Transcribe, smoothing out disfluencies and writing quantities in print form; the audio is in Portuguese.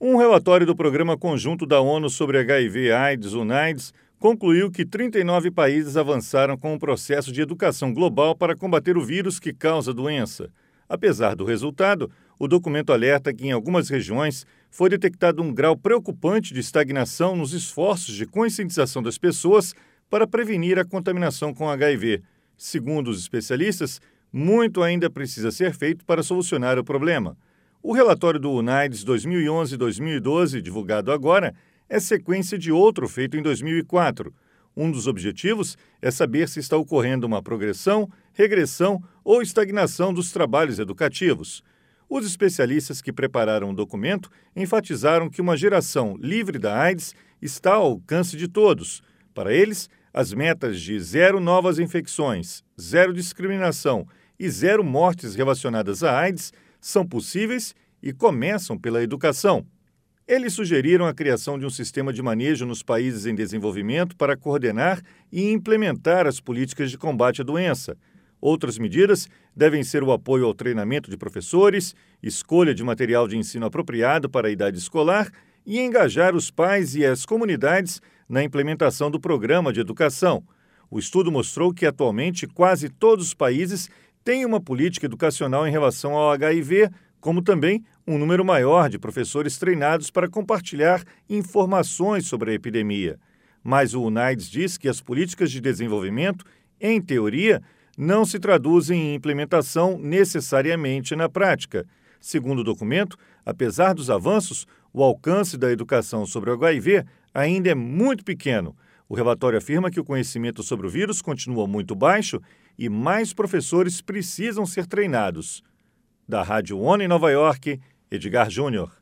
Um relatório do Programa Conjunto da ONU sobre HIV/AIDS, UNAIDS, concluiu que 39 países avançaram com o processo de educação global para combater o vírus que causa a doença. Apesar do resultado, o documento alerta que em algumas regiões foi detectado um grau preocupante de estagnação nos esforços de conscientização das pessoas para prevenir a contaminação com HIV. Segundo os especialistas, muito ainda precisa ser feito para solucionar o problema. O relatório do UNAIDS 2011-2012, divulgado agora, é sequência de outro feito em 2004. Um dos objetivos é saber se está ocorrendo uma progressão, regressão ou estagnação dos trabalhos educativos. Os especialistas que prepararam o documento enfatizaram que uma geração livre da AIDS está ao alcance de todos. Para eles, as metas de 0 novas infecções, 0 discriminação e 0 mortes relacionadas à AIDS são possíveis e começam pela educação. Eles sugeriram a criação de um sistema de manejo nos países em desenvolvimento para coordenar e implementar as políticas de combate à doença. Outras medidas devem ser o apoio ao treinamento de professores, escolha de material de ensino apropriado para a idade escolar e engajar os pais e as comunidades na implementação do programa de educação. O estudo mostrou que, atualmente, quase todos os países têm uma política educacional em relação ao HIV, como também um número maior de professores treinados para compartilhar informações sobre a epidemia. Mas o UNAIDS diz que as políticas de desenvolvimento, em teoria, não se traduzem em implementação necessariamente na prática. Segundo o documento, apesar dos avanços, o alcance da educação sobre o HIV ainda é muito pequeno. O relatório afirma que o conhecimento sobre o vírus continua muito baixo e mais professores precisam ser treinados. Da Rádio ONU em Nova York, Edgar Júnior.